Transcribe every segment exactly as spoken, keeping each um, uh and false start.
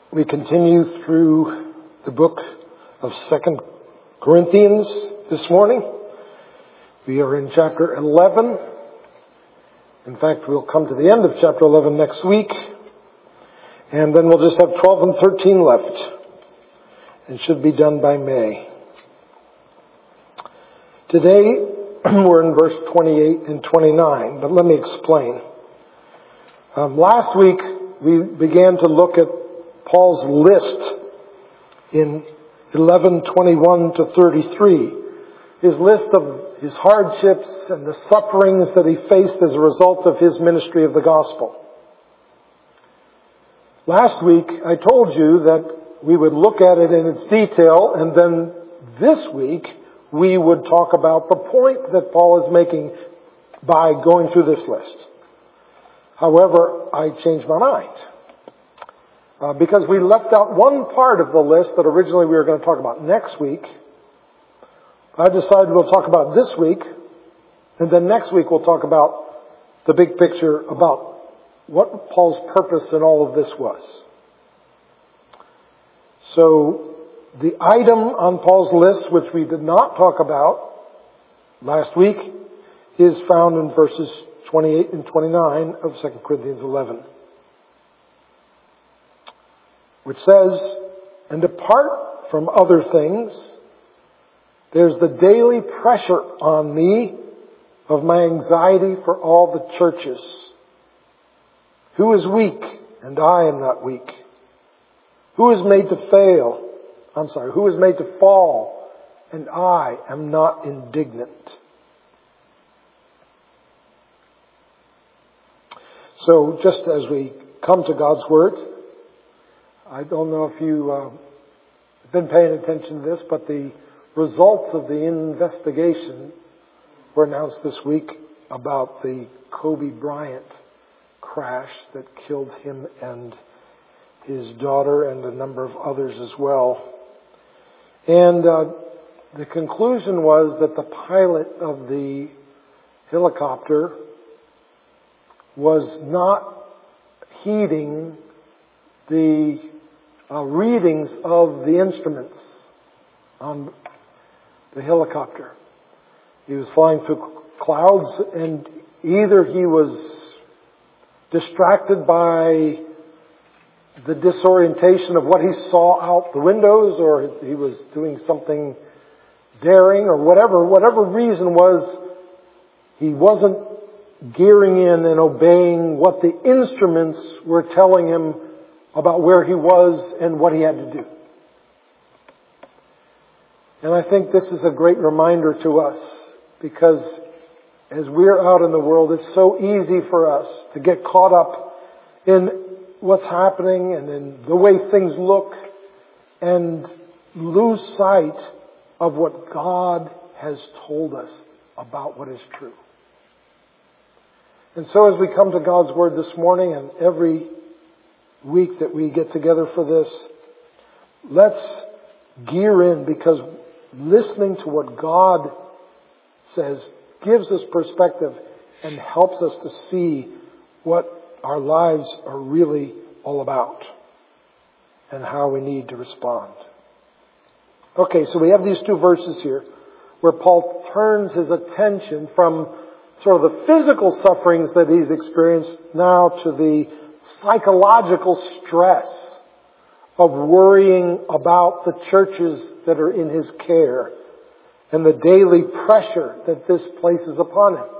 We continue through the book of Second Corinthians this morning. We are in chapter eleven. In fact, we'll come to the end of chapter eleven next week. And then we'll just have twelve and thirteen left. And should be done by May. Today, we're in verse twenty-eight and twenty-nine. But let me explain. Um, last week, we began to look at Paul's list in eleven twenty-one to thirty-three. His list of his hardships and the sufferings that he faced as a result of his ministry of the gospel. Last week, I told you that we would look at it in its detail, and then this week, we would talk about the point that Paul is making by going through this list. However, I changed my mind. Uh, because we left out one part of the list that originally we were going to talk about next week. I decided we'll talk about this week, and then next week we'll talk about the big picture about what Paul's purpose in all of this was. So, the item on Paul's list, which we did not talk about last week, is found in verses twenty-eight and twenty-nine of Second Corinthians eleven. Which says, and apart from other things, there's the daily pressure on me of my anxiety for all the churches. Who is weak, and I am not weak? Who is made to fail? I'm sorry, who is made to fall, and I am not indignant? So, just as we come to God's Word, I don't know if you uh, have been paying attention to this, but the results of the investigation were announced this week about the Kobe Bryant crash that killed him and his daughter and a number of others as well. And uh, the conclusion was that the pilot of the helicopter was not heeding the uh, readings of the instruments on the helicopter. He was flying through clouds, and either he was distracted by the disorientation of what he saw out the windows, or he was doing something daring, or whatever, whatever reason was, he wasn't gearing in and obeying what the instruments were telling him about where he was and what he had to do. And I think this is a great reminder to us, because as we're out in the world, it's so easy for us to get caught up in what's happening and in the way things look and lose sight of what God has told us about what is true. And so as we come to God's Word this morning, and every week that we get together for this, let's gear in, because listening to what God says gives us perspective and helps us to see what our lives are really all about and how we need to respond. Okay, so we have these two verses here where Paul turns his attention from sort of the physical sufferings that he's experienced now to the psychological stress of worrying about the churches that are in his care and the daily pressure that this places upon him.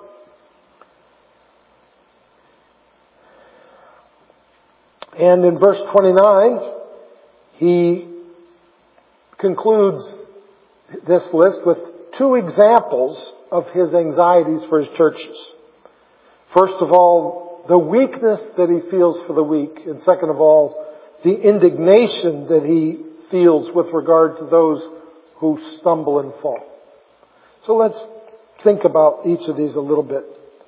And in verse twenty-nine, he concludes this list with two examples of his anxieties for his churches. First of all, the weakness that he feels for the weak, and second of all, the indignation that he feels with regard to those who stumble and fall. So let's think about each of these a little bit.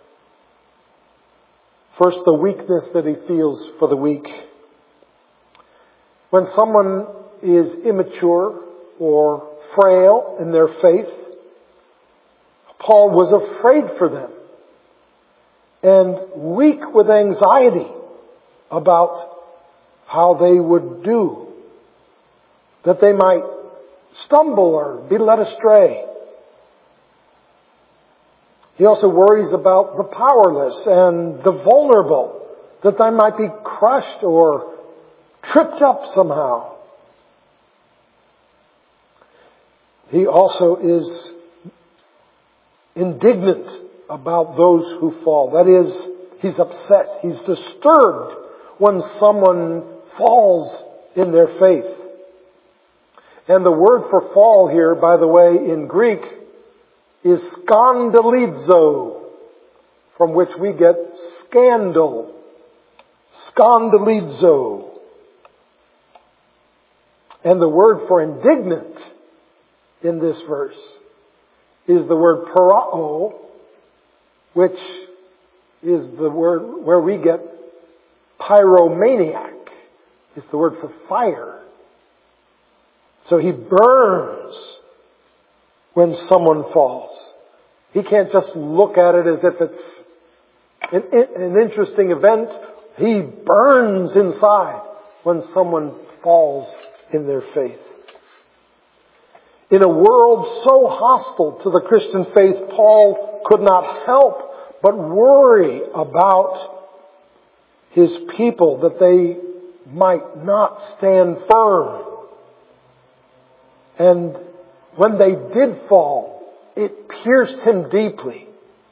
First, the weakness that he feels for the weak. When someone is immature or frail in their faith, Paul was afraid for them and weak with anxiety about how they would do, that they might stumble or be led astray. He also worries about the powerless and the vulnerable, that they might be crushed or tripped up somehow. He also is indignant about those who fall. That is, he's upset. He's disturbed when someone falls in their faith. And the word for fall here, by the way, in Greek is skandalizo, from which we get scandal. Skandalizo. And the word for indignant in this verse is the word parao, which is the word where we get pyromaniac. It's the word for fire. So he burns when someone falls. He can't just look at it as if it's an, an interesting event. He burns inside when someone falls in their faith. In a world so hostile to the Christian faith, Paul could not help but worry about his people, that they might not stand firm. And when they did fall, it pierced him deeply.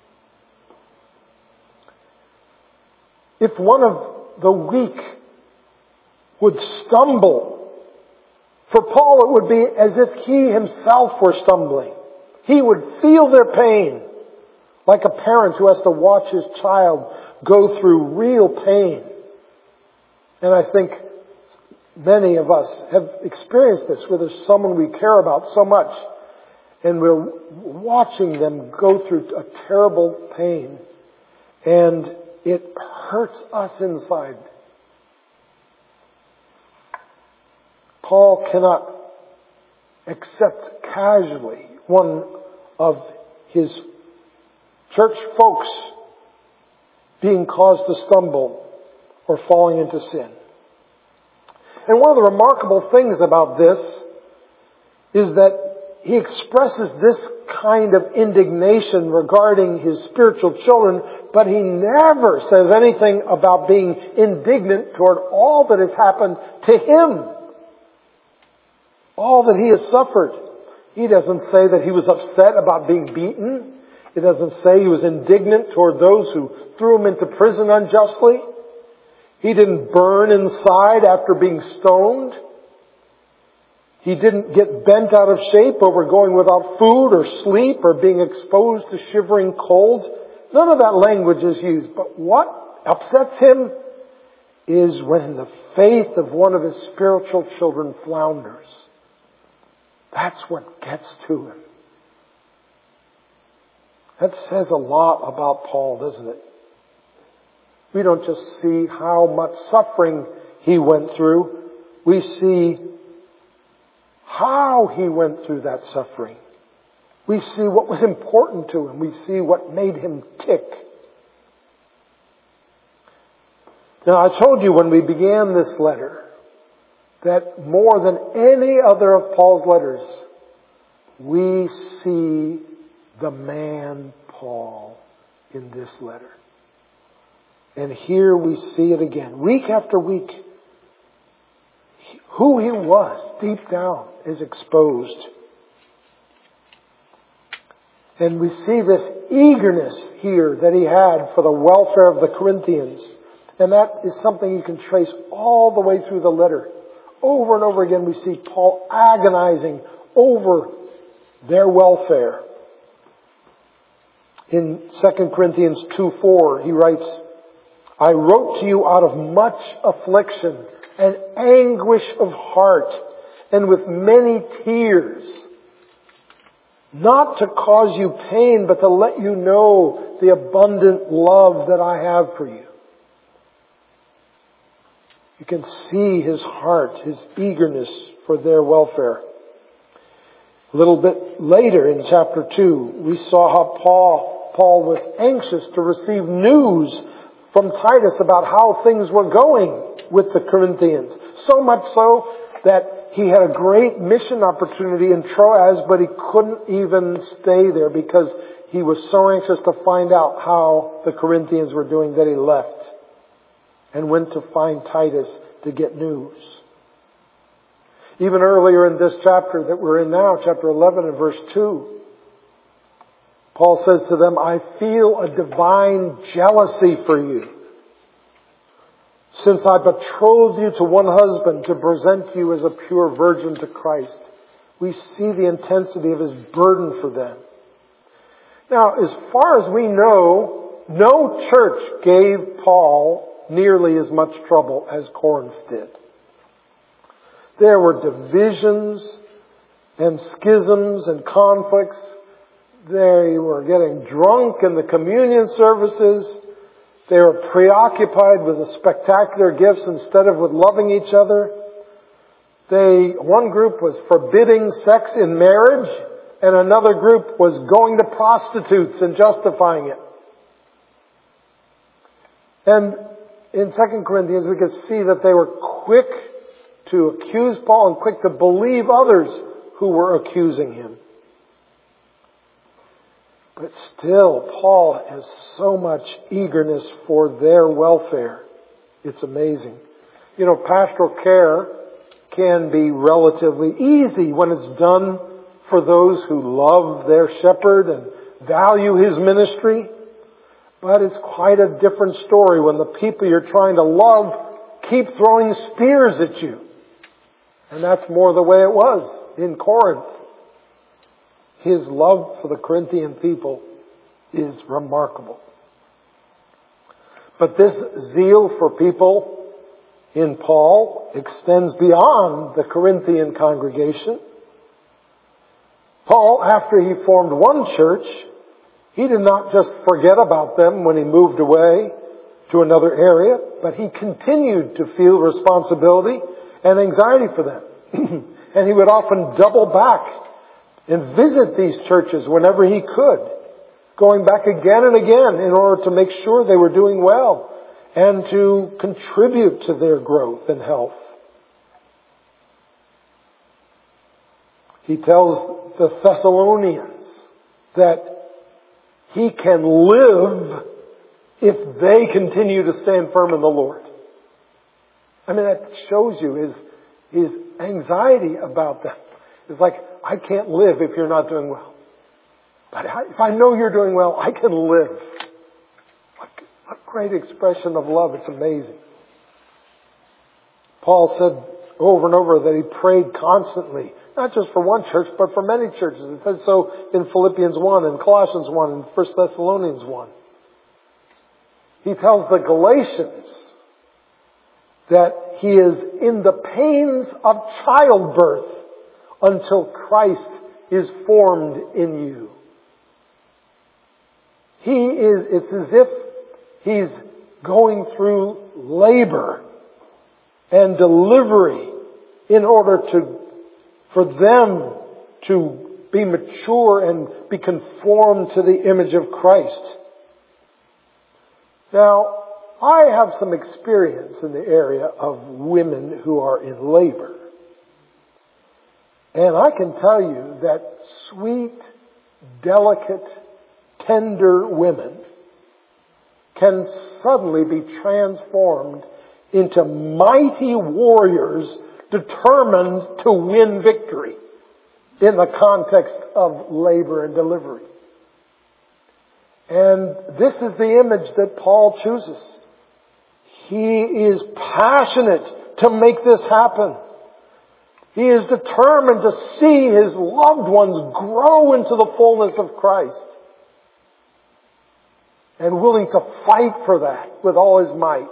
If one of the weak would stumble, for Paul it would be as if he himself were stumbling. He would feel their pain, like a parent who has to watch his child go through real pain. And I think many of us have experienced this, where there's someone we care about so much, and we're watching them go through a terrible pain, and it hurts us inside. Paul cannot accept casually one of his church folks being caused to stumble or falling into sin. And one of the remarkable things about this is that he expresses this kind of indignation regarding his spiritual children, but he never says anything about being indignant toward all that has happened to him. All that he has suffered. He doesn't say that he was upset about being beaten. He doesn't say he was indignant toward those who threw him into prison unjustly. He didn't burn inside after being stoned. He didn't get bent out of shape over going without food or sleep or being exposed to shivering cold. None of that language is used. But what upsets him is when the faith of one of his spiritual children flounders. That's what gets to him. That says a lot about Paul, doesn't it? We don't just see how much suffering he went through. We see how he went through that suffering. We see what was important to him. We see what made him tick. Now, I told you when we began this letter that more than any other of Paul's letters, we see the man Paul in this letter. And here we see it again. Week after week, who he was deep down is exposed. And we see this eagerness here that he had for the welfare of the Corinthians. And that is something you can trace all the way through the letter. Over and over again we see Paul agonizing over their welfare. In Second Corinthians two four he writes, I wrote to you out of much affliction and anguish of heart and with many tears, not to cause you pain, but to let you know the abundant love that I have for you. You can see his heart, his eagerness for their welfare. A little bit later in chapter two, we saw how Paul, Paul was anxious to receive news from Titus about how things were going with the Corinthians. So much so that he had a great mission opportunity in Troas, but he couldn't even stay there because he was so anxious to find out how the Corinthians were doing that he left and went to find Titus to get news. Even earlier in this chapter that we're in now, chapter eleven and verse two, Paul says to them, I feel a divine jealousy for you, since I betrothed you to one husband to present you as a pure virgin to Christ. We see the intensity of his burden for them. Now, as far as we know, no church gave Paul nearly as much trouble as Corinth did. There were divisions and schisms and conflicts. They were getting drunk in the communion services. They were preoccupied with the spectacular gifts instead of with loving each other. They, one group was forbidding sex in marriage, and another group was going to prostitutes and justifying it. And in Second Corinthians, we could see that they were quick to accuse Paul and quick to believe others who were accusing him. But still, Paul has so much eagerness for their welfare. It's amazing. You know, pastoral care can be relatively easy when it's done for those who love their shepherd and value his ministry. But it's quite a different story when the people you're trying to love keep throwing spears at you. And that's more the way it was in Corinth. His love for the Corinthian people is remarkable. But this zeal for people in Paul extends beyond the Corinthian congregation. Paul, after he formed one church, he did not just forget about them when he moved away to another area, but he continued to feel responsibility and anxiety for them. And he would often double back and visit these churches whenever he could, going back again and again in order to make sure they were doing well and to contribute to their growth and health. He tells the Thessalonians that he can live if they continue to stand firm in the Lord. I mean, that shows you his, his anxiety about them. It's like, I can't live if you're not doing well. But if I know you're doing well, I can live. What, what great expression of love. It's amazing. Paul said over and over that he prayed constantly, not just for one church, but for many churches. It says so in Philippians one, and Colossians one, and First Thessalonians one. He tells the Galatians that he is in the pains of childbirth until Christ is formed in you. He is, it's as if he's going through labor and delivery in order to, for them to be mature and be conformed to the image of Christ. Now, I have some experience in the area of women who are in labor. And I can tell you that sweet, delicate, tender women can suddenly be transformed into mighty warriors determined to win victory in the context of labor and delivery. And this is the image that Paul chooses. He is passionate to make this happen. He is determined to see his loved ones grow into the fullness of Christ. And willing to fight for that with all his might.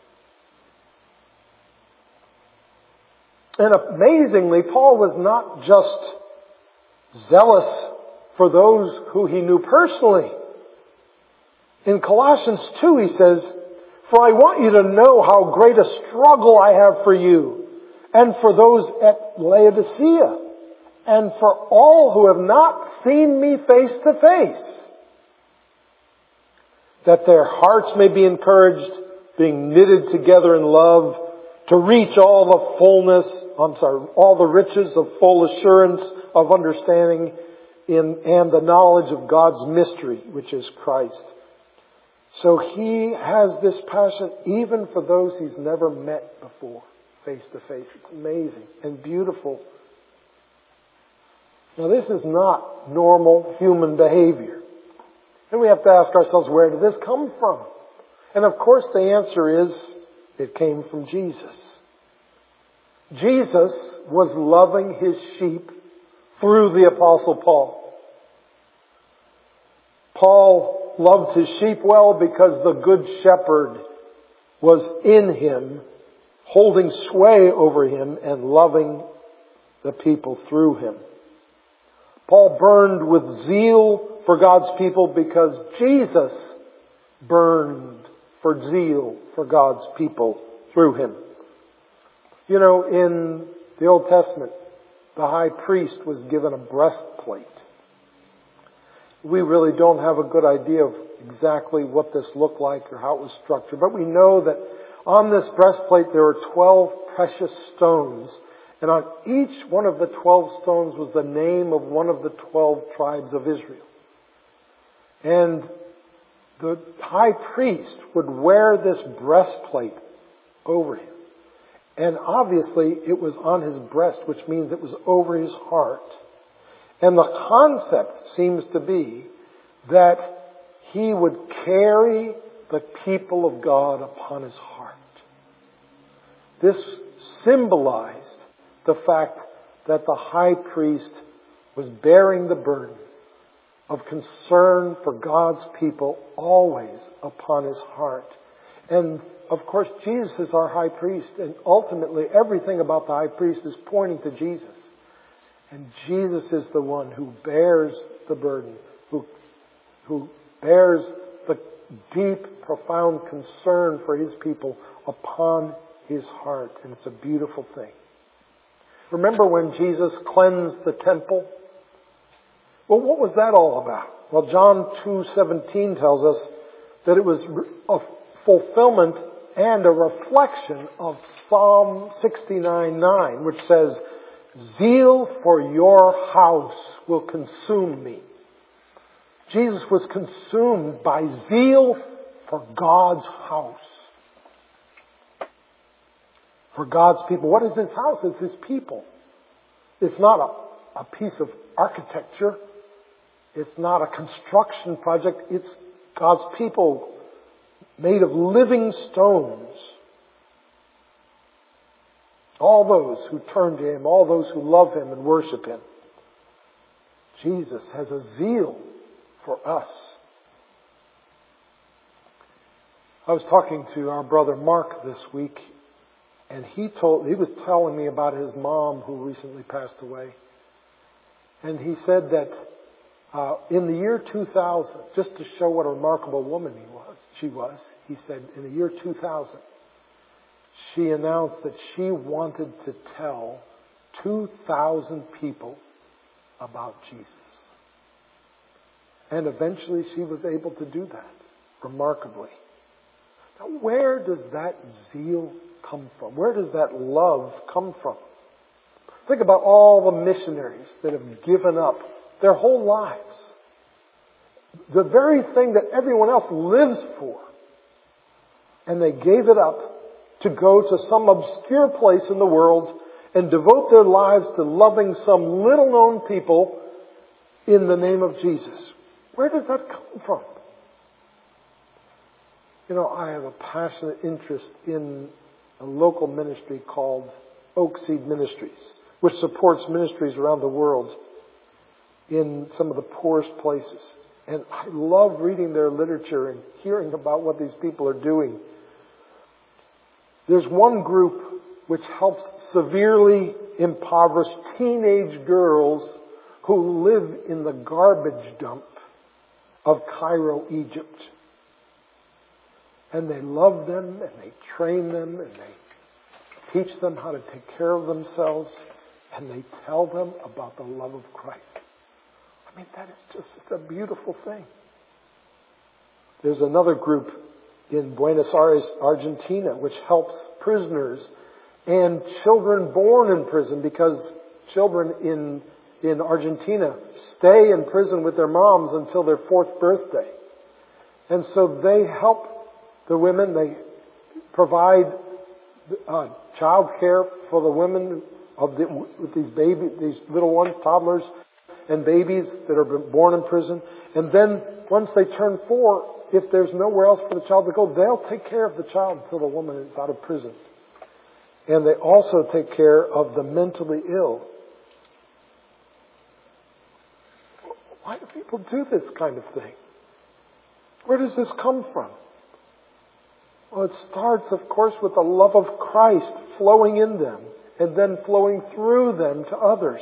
And amazingly, Paul was not just zealous for those who he knew personally. In Colossians two, he says, "For I want you to know how great a struggle I have for you, and for those at Laodicea, and for all who have not seen me face to face." that their hearts may be encouraged, being knitted together in love, to reach all the fullness, I'm sorry, all the riches of full assurance of understanding in, and the knowledge of God's mystery, which is Christ. So He has this passion even for those He's never met before, face to face. It's amazing and beautiful. Now this is not normal human behavior. And we have to ask ourselves, where did this come from? And of course the answer is, it came from Jesus. Jesus was loving His sheep through the Apostle Paul. Paul loved his sheep well because the Good Shepherd was in him, holding sway over him and loving the people through him. Paul burned with zeal for God's people because Jesus burned for zeal for God's people through him. You know, in the Old Testament, the high priest was given a breastplate. We really don't have a good idea of exactly what this looked like or how it was structured, but we know that on this breastplate there were twelve precious stones, and on each one of the twelve stones was the name of one of the twelve tribes of Israel. And the high priest would wear this breastplate over him. And obviously it was on his breast, which means it was over his heart. And the concept seems to be that he would carry the people of God upon his heart. This symbolized the fact that the high priest was bearing the burden of concern for God's people always upon his heart. And of course, Jesus is our high priest, and ultimately everything about the high priest is pointing to Jesus. And Jesus is the one who bears the burden, who, who bears the deep, profound concern for His people upon His heart. And it's a beautiful thing. Remember when Jesus cleansed the temple? Well, what was that all about? Well, John two seventeen tells us that it was a fulfillment and a reflection of Psalm sixty-nine nine, which says, "Zeal for your house will consume me." Jesus was consumed by zeal for God's house. For God's people. What is His house? It's His people. It's not a, a piece of architecture. It's not a construction project. It's God's people made of living stones. All those who turn to Him, all those who love Him and worship Him. Jesus has a zeal for us. I was talking to our brother Mark this week, and he told he was telling me about his mom who recently passed away. And he said that uh, in the year two thousand, just to show what a remarkable woman he was, she was, he said in the year two thousand, she announced that she wanted to tell two thousand people about Jesus. And eventually she was able to do that, remarkably. Now, where does that zeal come from? Where does that love come from? Think about all the missionaries that have given up their whole lives. The very thing that everyone else lives for. And they gave it up to go to some obscure place in the world and devote their lives to loving some little-known people in the name of Jesus. Where does that come from? You know, I have a passionate interest in a local ministry called Oak Seed Ministries, which supports ministries around the world in some of the poorest places. And I love reading their literature and hearing about what these people are doing. There's one group which helps severely impoverished teenage girls who live in the garbage dump of Cairo, Egypt. And they love them, and they train them, and they teach them how to take care of themselves, and they tell them about the love of Christ. I mean, that is just a beautiful thing. There's another group in Buenos Aires, Argentina, which helps prisoners and children born in prison, because children in in Argentina stay in prison with their moms until their fourth birthday. And so they help the women. They provide uh, child care for the women of the, with these baby, these little ones, toddlers and babies that are born in prison. And then once they turn four, if there's nowhere else for the child to go, they'll take care of the child until the woman is out of prison. And they also take care of the mentally ill. Why do people do this kind of thing? Where does this come from? Well, it starts, of course, with the love of Christ flowing in them and then flowing through them to others.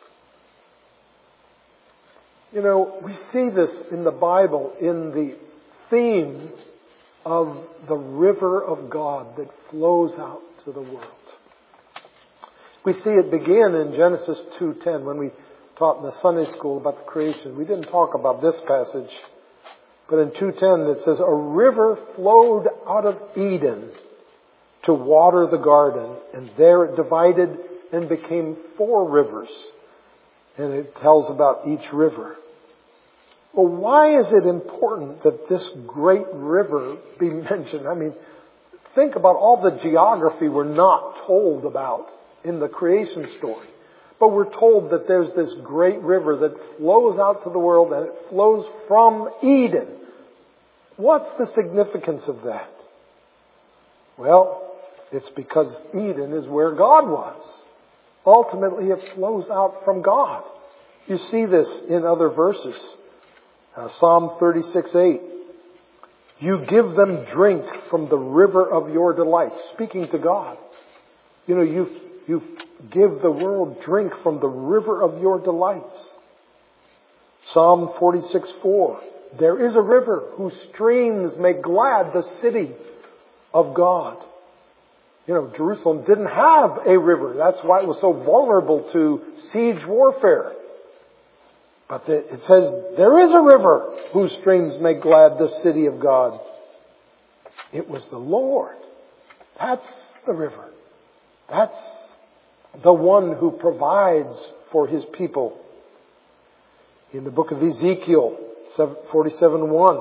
You know, we see this in the Bible in the theme of the river of God that flows out to the world. We see it begin in Genesis two ten when we taught in the Sunday school about the creation. We didn't talk about this passage, but in two ten it says, a river flowed out of Eden to water the garden, and there it divided and became four rivers. And it tells about each river. Well, why is it important that this great river be mentioned? I mean, think about all the geography we're not told about in the creation story. But we're told that there's this great river that flows out to the world, and it flows from Eden. What's the significance of that? Well, it's because Eden is where God was. Ultimately, it flows out from God. You see this in other verses. Uh, Psalm thirty-six eight. You give them drink from the river of your delight. Speaking to God. You know, you you give the world drink from the river of your delights. Psalm forty-six four. There is a river whose streams make glad the city of God. You know, Jerusalem didn't have a river. That's why it was so vulnerable to siege warfare. But it says, there is a river whose streams make glad the city of God. It was the Lord. That's the river. That's the one who provides for His people. In the book of Ezekiel, forty-seven one,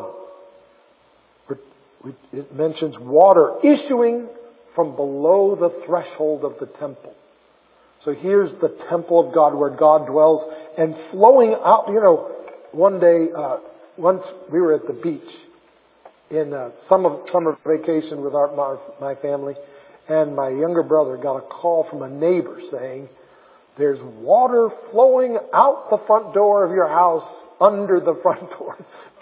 it mentions water issuing from below the threshold of the temple. So here's the temple of God where God dwells, and flowing out. You know, one day, uh, once we were at the beach in uh, summer, summer vacation with our, my, my family, and my younger brother got a call from a neighbor saying, there's water flowing out the front door of your house under the front door.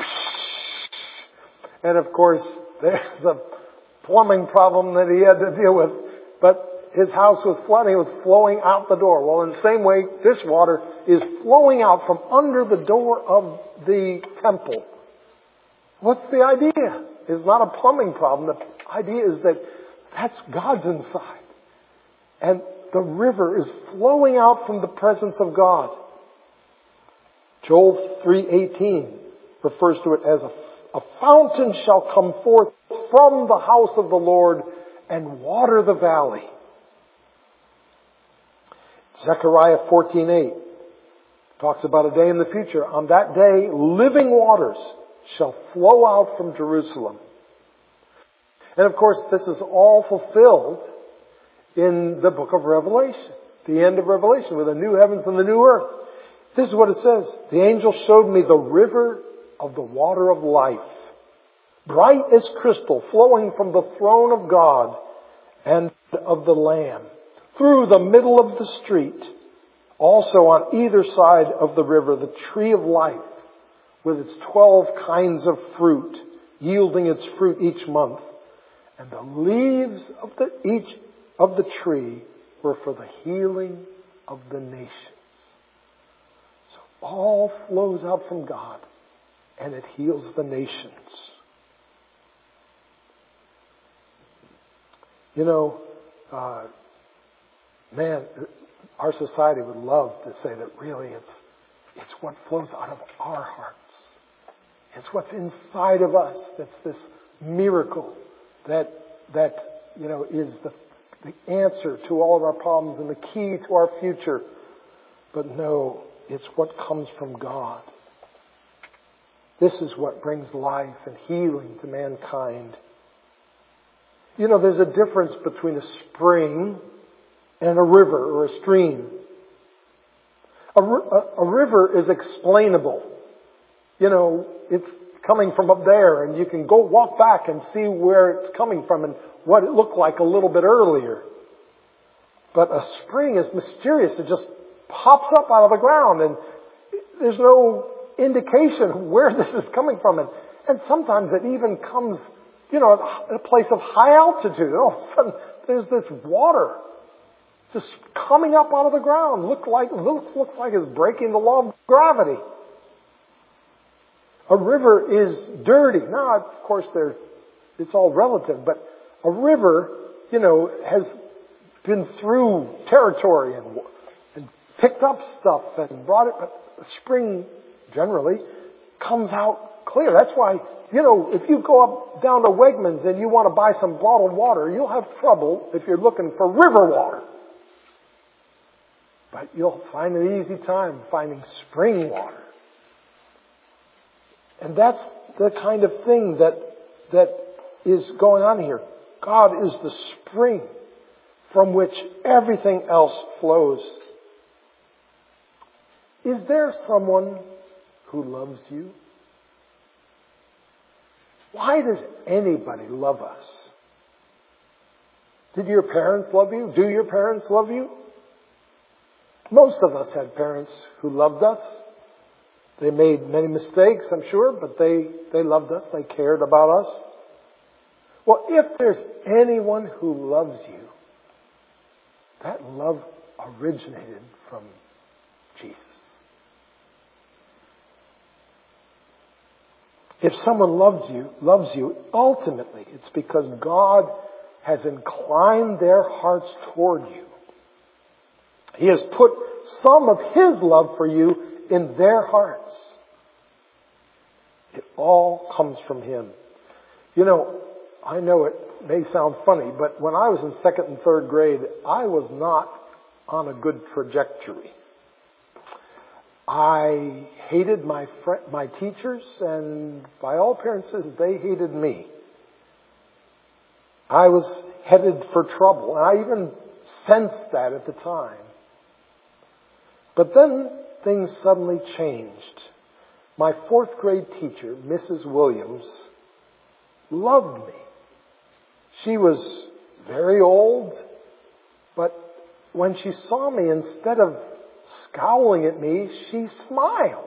And of course, there's a plumbing problem that he had to deal with. But his house was flooding. It was flowing out the door. Well, in the same way, this water is flowing out from under the door of the temple. What's the idea? It's not a plumbing problem. The idea is that that's God's inside. And the river is flowing out from the presence of God. Joel three eighteen refers to it as a, a fountain shall come forth from the house of the Lord and water the valley. Zechariah fourteen eight talks about a day in the future. On that day, living waters shall flow out from Jerusalem. And of course, this is all fulfilled in the book of Revelation. The end of Revelation with the new heavens and the new earth. This is what it says. The angel showed me the river of the water of life, bright as crystal, flowing from the throne of God and of the Lamb, through the middle of the street. Also on either side of the river, the tree of life, with its twelve kinds of fruit, yielding its fruit each month. And the leaves of the, each of the tree were for the healing of the nations. So all flows out from God, and it heals the nations. You know, uh, man, our society would love to say that really it's it's what flows out of our hearts. It's what's inside of us that's this miracle that, that, you know, is the, the answer to all of our problems and the key to our future. But no, it's what comes from God. This is what brings life and healing to mankind. You know, there's a difference between a spring and a river or a stream. A, a, a river is explainable. You know, it's coming from up there, and you can go walk back and see where it's coming from and what it looked like a little bit earlier. But a spring is mysterious. It just pops up out of the ground, and there's no indication of where this is coming from. And, and sometimes it even comes, you know, at a place of high altitude. And all of a sudden, there's this water just coming up out of the ground. Look like, looks, looks like it's breaking the law of gravity. A river is dirty. Now, of course, there, it's all relative, but a river, you know, has been through territory and, and picked up stuff and brought it. A spring, generally, comes out clear. That's why, you know, if you go up down to Wegmans and you want to buy some bottled water, you'll have trouble if you're looking for river water. But you'll find an easy time finding spring water. And that's the kind of thing that that is going on here. God is the spring from which everything else flows. Is there someone who loves you? Why does anybody love us? Did your parents love you? Do your parents love you? Most of us had parents who loved us. They made many mistakes, I'm sure, but they, they loved us. They cared about us. Well, if there's anyone who loves you, that love originated from Jesus. If someone loves you, loves you, ultimately, it's because God has inclined their hearts toward you. He has put some of His love for you in their hearts. It all comes from Him. You know, I know it may sound funny, but when I was in second and third grade, I was not on a good trajectory. I hated my fr- my teachers, and by all appearances, they hated me. I was headed for trouble, and I even sensed that at the time. But then things suddenly changed. My fourth grade teacher, Missus Williams, loved me. She was very old, but when she saw me, instead of scowling at me, she smiled.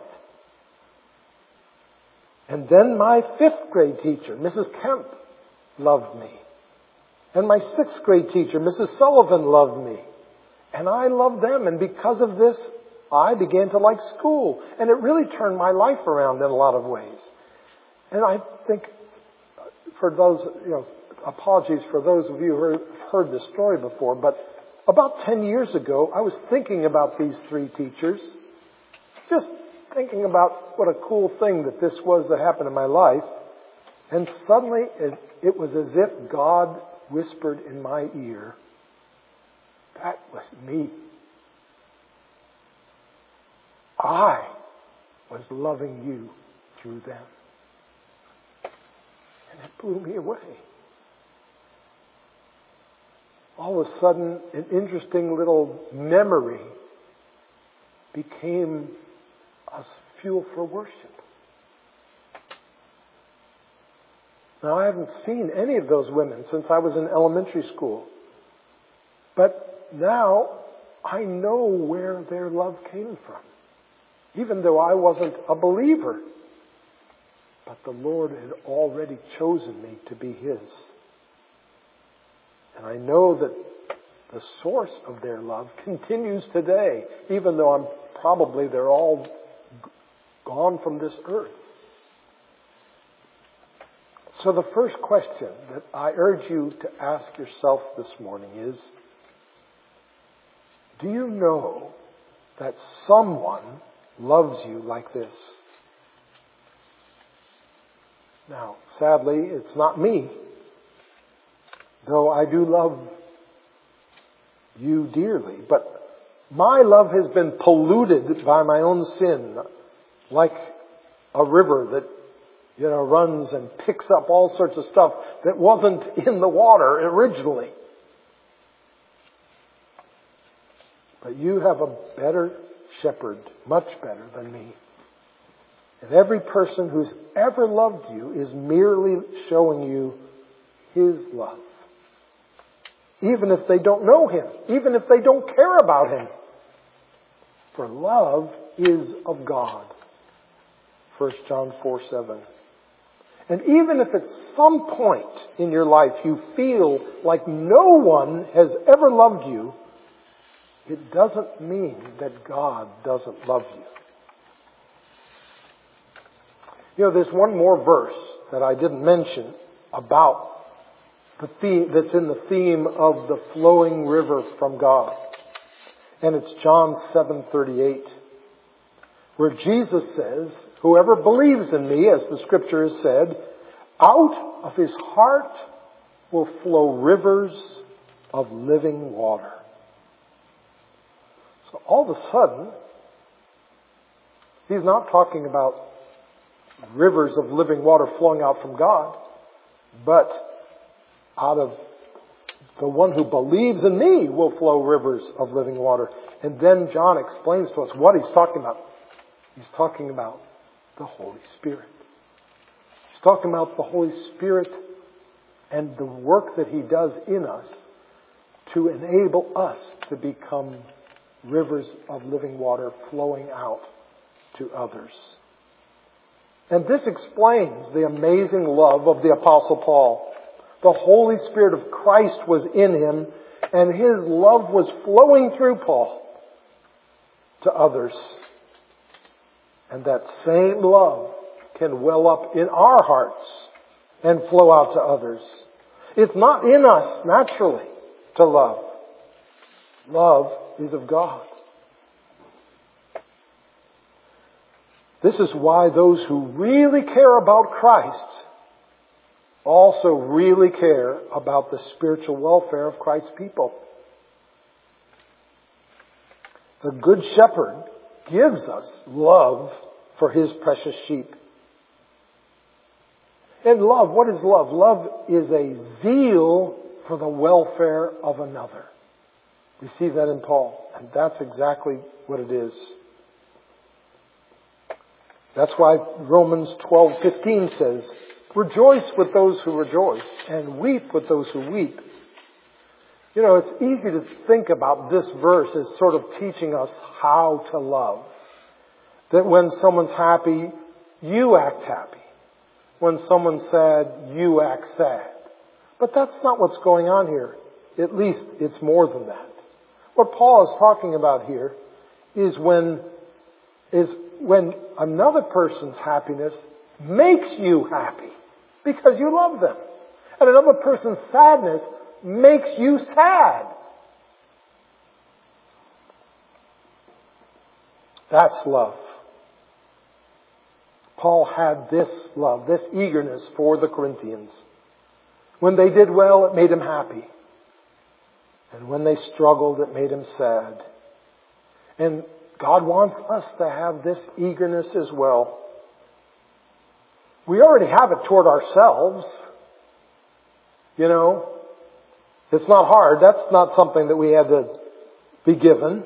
And then my fifth grade teacher, Missus Kemp, loved me. And my sixth grade teacher, Missus Sullivan, loved me. And I loved them, and because of this, I began to like school. And it really turned my life around in a lot of ways. And I think, for those, you know, apologies for those of you who have heard this story before, but about ten years ago, I was thinking about these three teachers. Just thinking about what a cool thing that this was that happened in my life. And suddenly, it, it was as if God whispered in my ear, that was me. I was loving you through them. And it blew me away. All of a sudden, an interesting little memory became a fuel for worship. Now, I haven't seen any of those women since I was in elementary school. But now, I know where their love came from. Even though I wasn't a believer. But the Lord had already chosen me to be His. And I know that the source of their love continues today, even though I'm probably they're all g- gone from this earth. So the first question that I urge you to ask yourself this morning is, do you know that someone loves you like this? Now, sadly, it's not me. Though I do love you dearly. But my love has been polluted by my own sin. Like a river that, you know, runs and picks up all sorts of stuff that wasn't in the water originally. But you have a better shepherd, much better than me. And every person who's ever loved you is merely showing you His love. Even if they don't know Him. Even if they don't care about Him. For love is of God. First John four seven. And even if at some point in your life you feel like no one has ever loved you, it doesn't mean that God doesn't love you. You know, there's one more verse that I didn't mention about the theme, that's in the theme of the flowing river from God. And it's John seven thirty-eight, where Jesus says, whoever believes in me, as the scripture has said, out of his heart will flow rivers of living water. So all of a sudden, he's not talking about rivers of living water flowing out from God, but out of the one who believes in me will flow rivers of living water. And then John explains to us what he's talking about. He's talking about the Holy Spirit. He's talking about the Holy Spirit and the work that He does in us to enable us to become rivers of living water flowing out to others. And this explains the amazing love of the Apostle Paul. The Holy Spirit of Christ was in him, and His love was flowing through Paul to others. And that same love can well up in our hearts and flow out to others. It's not in us naturally to love. Love is of God. This is why those who really care about Christ also really care about the spiritual welfare of Christ's people. The Good Shepherd gives us love for His precious sheep. And love, what is love? Love is a zeal for the welfare of another. We see that in Paul, and that's exactly what it is. That's why Romans twelve fifteen says, rejoice with those who rejoice and weep with those who weep. You know, it's easy to think about this verse as sort of teaching us how to love. That when someone's happy, you act happy. When someone's sad, you act sad. But that's not what's going on here. At least it's more than that. What Paul is talking about here is when, is when another person's happiness makes you happy because you love them. And another person's sadness makes you sad. That's love. Paul had this love, this eagerness for the Corinthians. When they did well, it made him happy. And when they struggled, it made him sad. And God wants us to have this eagerness as well. We already have it toward ourselves. You know, it's not hard. That's not something that we had to be given.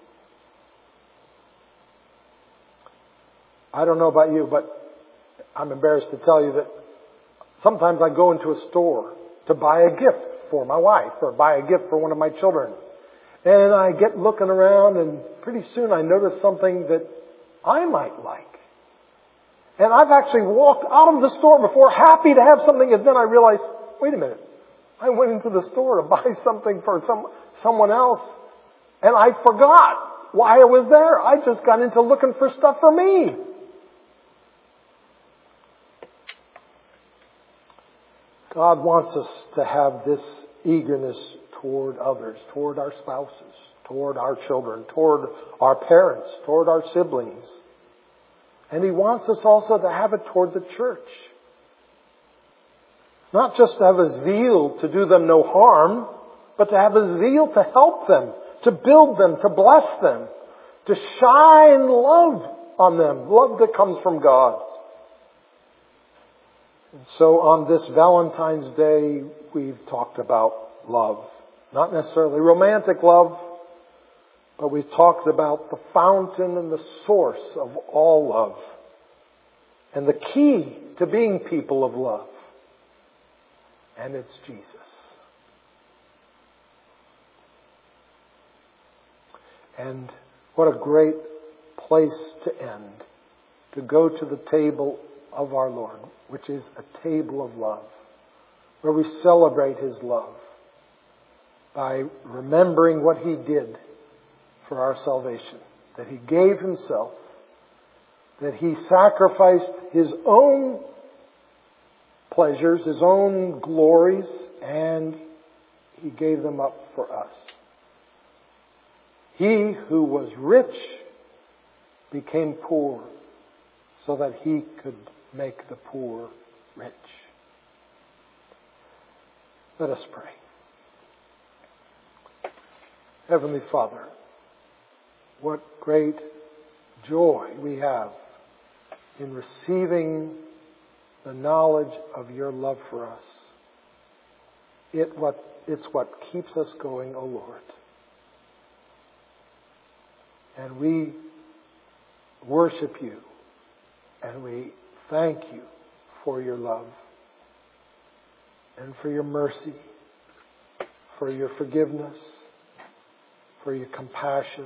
I don't know about you, but I'm embarrassed to tell you that sometimes I go into a store to buy a gift for my wife or buy a gift for one of my children. And I get looking around and pretty soon I notice something that I might like. And I've actually walked out of the store before happy to have something, and then I realize, wait a minute, I went into the store to buy something for some someone else and I forgot why I was there. I just got into looking for stuff for me. God wants us to have this eagerness toward others, toward our spouses, toward our children, toward our parents, toward our siblings. And He wants us also to have it toward the church. Not just to have a zeal to do them no harm, but to have a zeal to help them, to build them, to bless them, to shine love on them, love that comes from God. And so on this Valentine's Day, we've talked about love. Not necessarily romantic love, but we've talked about the fountain and the source of all love. And the key to being people of love. And it's Jesus. And what a great place to end. To go to the table of our Lord, which is a table of love, where we celebrate His love by remembering what He did for our salvation, that He gave Himself, that He sacrificed His own pleasures, His own glories, and He gave them up for us. He who was rich became poor so that He could make the poor rich. Let us pray. Heavenly Father, what great joy we have in receiving the knowledge of Your love for us. It what, it's what keeps us going, O Lord. And we worship You, and we thank You for Your love and for Your mercy, for Your forgiveness, for Your compassion,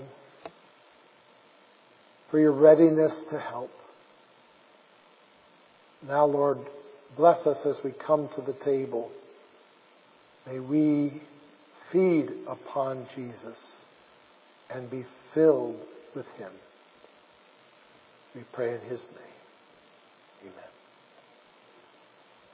for Your readiness to help. Now, Lord, bless us as we come to the table. May we feed upon Jesus and be filled with Him. We pray in His name.